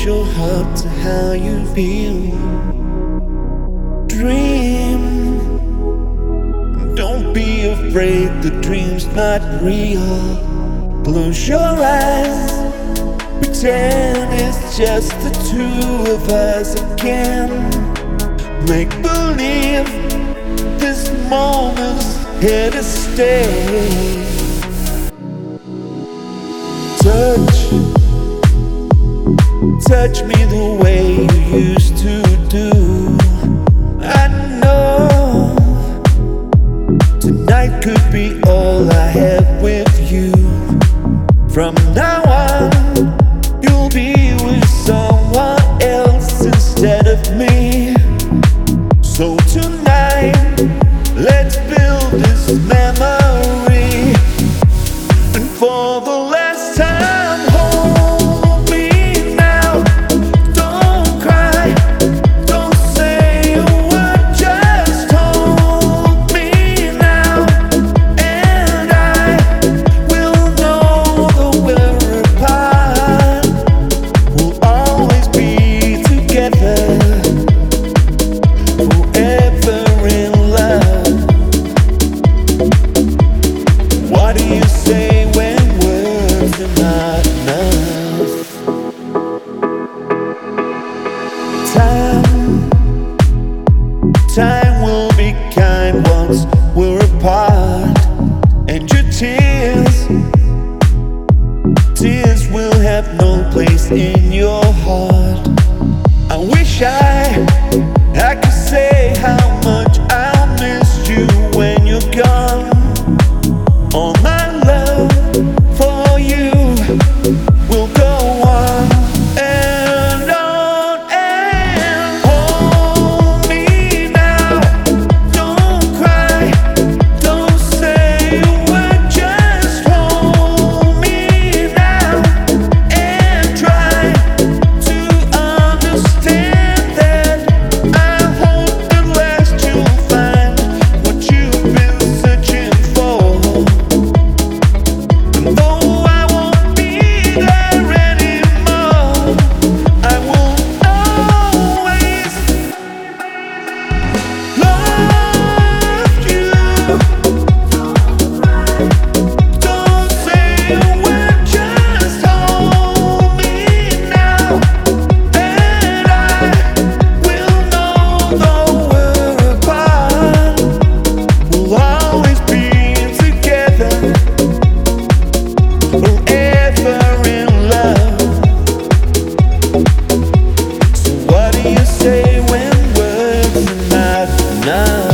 close your heart to how you feel. Dream. Don't be afraid, the dream's not real. Close your eyes, pretend it's just the two of us again. Make believe this moment's here to stay. Touch me the way you used to do. I know tonight could be all I have with you. From now on, you'll be with someone else instead of me. So tonight, let's build this memory. And for the last time, hold me now. Don't cry, don't say a word, just hold me now. And I will know that we're apart. We'll always be together, forever in love. What do you say when words are not enough? Time will be kind once we're apart. And your tears will have no place in your heart. I wish I could say how much I'll miss you when you're gone. All my love for you will go on and on. And hold me now. Don't cry, don't say a word, just hold me now. And try to understand that I hope at last you'll find what you've been searching for. And though I won't be there anymore, I will always love you. Don't say a word, just hold me now. And I will know though we're apart, we'll always be together, forever in love. So what do you say when words are not enough?